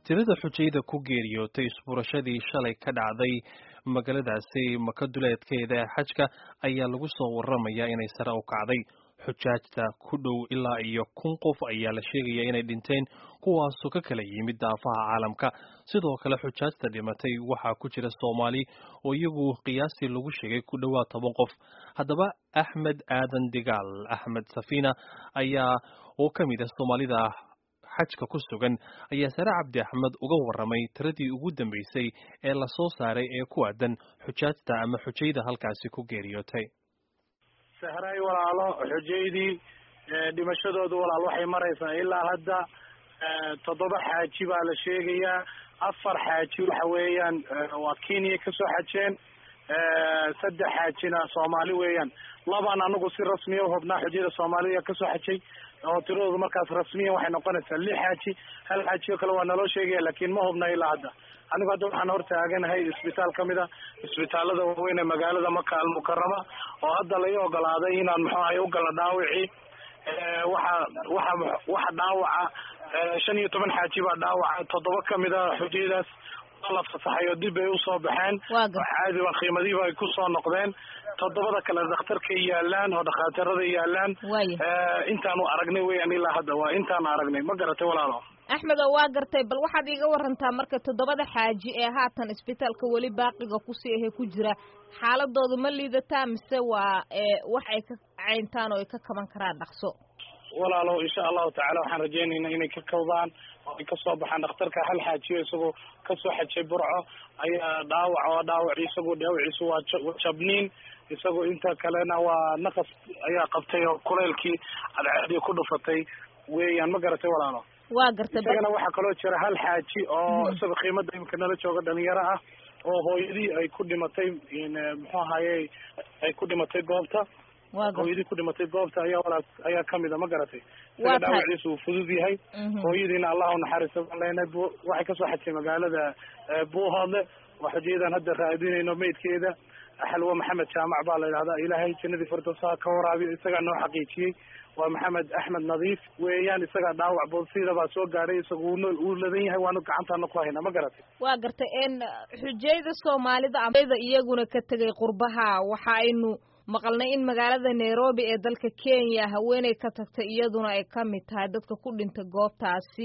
tirada xujayda ku geeriyootay isbuurashadii shalay ka dhacday magaaladaasi maka duleedkeeda xajka ayaa lagu soo waramayaa inay sare u kacday. xujaajta ku dhow ilaa iyo 1,000 qof ayaa la sheegaya inay dhinteen, kuwaasoo ka kala yimid daafaha caalamka. sidoo kale xujaajta dhimatay waxaa ku jira Soomaali oo iyagu qiyaastii lagu sheegay ku dhawaad 10 qof. haddaba Axmed Aadan Digaal Axmed Safina ayaa oo ka mid ah Soomaalida xajka ku sugan ayaa Sare Cabdi Axmed uga waramay tiradii ugu dambeysay ee la soo saaray ee ku aadan xujaajta ama xujayda halkaasi ku geeriyootay. sahray walaalo xujaydii dhimashadoodu walaal waxay maraysaa ilaa hadda 7 xaaji baa la sheegayaa. 4 xaaji waxa weeyaan waa Kenya ka soo xajeen, 3 xaajina Soomaali weeyaan. labaan anagu si rasmi ah hubnaa xujayda Soomaaliya ka soo xajay oo tiradoodu markaas rasmiyan waxay noqonaysaa 6 xaaji. 1 xaaji kale waa naloo sheegaya laakiin ma hubna ilaa hadda. anigu hadda waxaan hortaaganahay isbitaal kamid ah isbitaalada waaweyn ee magaalada Maka al-Mukarrama oo hadda la ii ogolaaday inaan u gala dhaawacii. waxa dhaawaca 15 xaaji baa dhaawaca. 7 kamid ah xujaydaas la fasaxay oo dib ay u soo baxeen. caadi waa qiimadiiba ay ku soo noqdeen. 7 kale dhakhtarka yaalaan oo dhakhaatiirada yaalaan. intaanu aragnay weeyaan ilaa hadda waa intaan aragnay. ma garatay walaalo? Axmed waa gartay, bal waxaad iga warantaa marka 7 xaaji ee haatan isbitaalka wali baaqiga ku sii ahay ku jira, xaaladoodu ma liidataa mise waa wax ay ka cayntaan oo ay ka kaban karaan dhaqso? walaalo insha Allah taala waxaan rajaynaynaa inay ka kowdaan oo ay ka soo baxaan. dhakhtarka 1 xaaji isagoo ka soo xajay Burco ayaa dhaawac isagoo waa jabniin, isagoo inta kalena waa naqas ayaa qabtay oo kuleelkii cadceedii ku dhufatay weeyaan. ma garatay walaalo? waa gartay. isagana waxaa kaloo jira 1 xaaji oo isaga qiimada imika nala jooga dhalinyaro ah oo hooyadii ay ku dhimatay ay ku dhimatay goobta. hooyadii ku dhimatay goobta ayaa kamid ah. ma garatay? isaga dhaawaciisu uu fudud yahay. hooyadiina Allah u naxariisto waxay kasoo xajay magaalada Buuhoodle. waa xujayadan hadda raadinayno meydkeeda. Xalwa Maxamed Jaamac baa la yiraahdaa. Ilaahay jannadii firdawsa ka waraabiyo. isaga noo xaqiijiyay waa Maxamed Axmed Nadiif weeyaan. isaga dhaawac boolsiida baa soo gaaray. isagu uu ladan yahay waanu gacantaana ku haynaa. ma garatay? waa gartay. xujayda Soomaalida amada iyaguna ka tagay qurbaha waxa aynu maqalnay in magaalada Nairobi ee dalka Kenya haweeney ka tagtay iyaduna ay kamid tahay dadka ku dhintay goobtaasi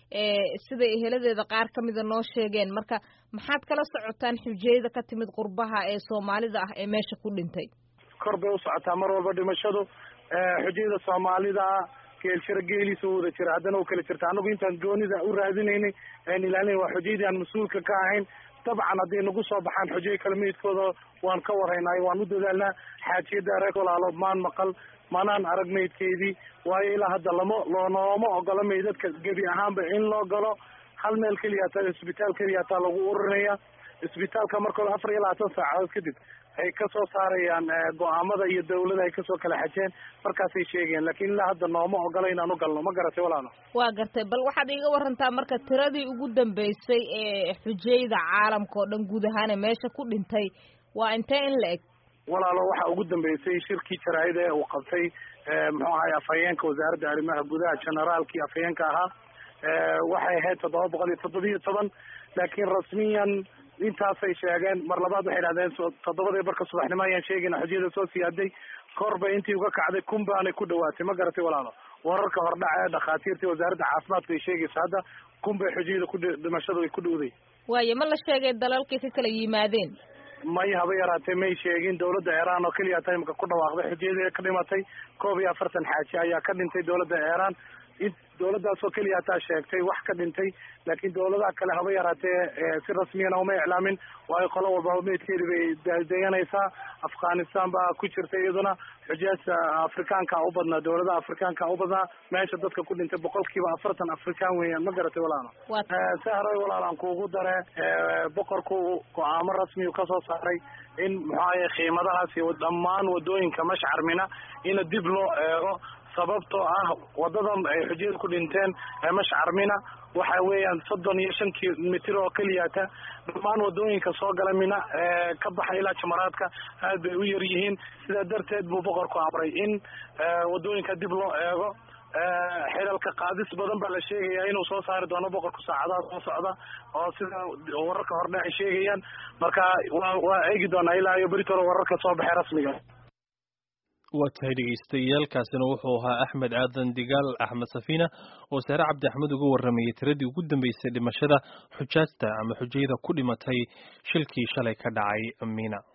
sida eheladeeda qaar kamid ah noo sheegeen. marka maxaad kala socotaan xujayda ka timid qurbaha ee Soomaalida ah ee meesha ku dhintay? kor bay u socotaa mar walba dhimashadu. xujayda Soomaalida geeliisa wada jira haddana u kala jirta. anagu intaan goonida u raadinaynay aan ilaalin waa xujaydii aan mas-uulka ka ahayn. dabcan hadday nagu soo baxaan xujay kala meydkooda waan ka warhaynay, waan u dadaalnaa. xaajiyada reer walaalo maan maqal manaan arag meydkeedii, waayo ilaa hadda looma ogola meydadka gebi ahaanba in loo galo. hal meel keliya taa isbitaal keliya taa lagu ururinaya. isbitaalka markooda 24 saacadood kadib ay ka soo saarayaan go'aamada iyo dawladda ay ka soo kala xajeen markaasay sheegeen. laakiin ilaa hadda nooma ogola inaan u galno. ma garatay walaalo? waa gartay. bal waxaad iga warantaa marka tiradii ugu dambeysay ee xujayda caalamka oo dhan guud ahaan meesha ku dhintay waa intee in la eg? walaalo waxa ugu dambeysay shirkii jaraa'id ee uu qabtay afhayeenka wasaaradda arrimaha gudaha generaalkii afhayeenka ahaa waxay ahayd 717. laakiin rasmiyan intaasay sheegeen. mar labaad waxay idhahdeen 7 barka subaxnimo ayaan sheegayna xujayada soo siyaaday. kor bay intii uga kacday 1,000 baanay ku dhawaatay. ma garatay walaalo? wararka hordhaca ee dhakhaatiirtii wasaaradda caafimaadka ay sheegaysa hadda 1,000 bay xujayada dhimashadu ay ku dhowday. waayo ma la sheegay dalalkii ka kala yimaadeen? may haba yaraatee may sheegin. dawladda Iran oo keliya taymka ku dhawaaqday xujayada ka dhimatay 41 xaaji ayaa ka dhintay dawladda Iran. dawladdaasoo keliya taa sheegtay wax ka dhintay, laakiin dawladaha kale haba yaraatee si rasmiyana uma iclaamin. waayo qolo walba meydkeedii bay deeganaysaa. Afghanistan baa ku jirta iyaduna. xujaajta Afrikaanka u badnaa, dawladaha Afrikaanka u badnaa. meesha dadka ku dhintay 40% Afrikaan weeyaan. ma garatay walaalo? sahray walaalaan kuugu dare boqorku go'aamo rasmi ka soo saaray in qiimadahaasi dhammaan wadooyinka Mashcar Mina in dib loo eego. sababtoo ah wadadan ay xujayada ku dhinteen Mashcar Mina waxa weeyaan 35 kilomitir oo kaliya ta. dhammaan wadooyinka soo gala Mina ka baxay ilaa Jamaraadka aad bay u yar yihiin. sidaa darteed buu boqorku amray in wadooyinka dib loo eego xidhalka qaadis badan baa la sheegayaa inuu soo saari doono boqorka saacadaha soo socda oo sida wararka hordhe ay sheegayaan marka waa eegi doonaa ilaa iyo beritooda wararka soo baxay rasmiga. waa tahay dhegeystayaal kaasina wuxuu ahaa Axmed Aadan Digaal Axmed Safina oo Saare Cabdi Axmed uga waramayay tiradii ugu dambeysay dhimashada xujaajta ama xujayada ku dhimatay shilkii shalay ka dhacay Mina.